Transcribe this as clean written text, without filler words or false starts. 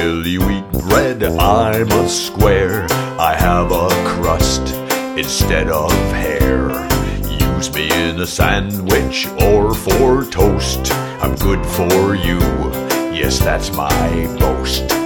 Will you eat bread? I'm a square. I have a crust instead of hair. Use me in a sandwich or for toast. I'm good for you. Yes, that's my boast.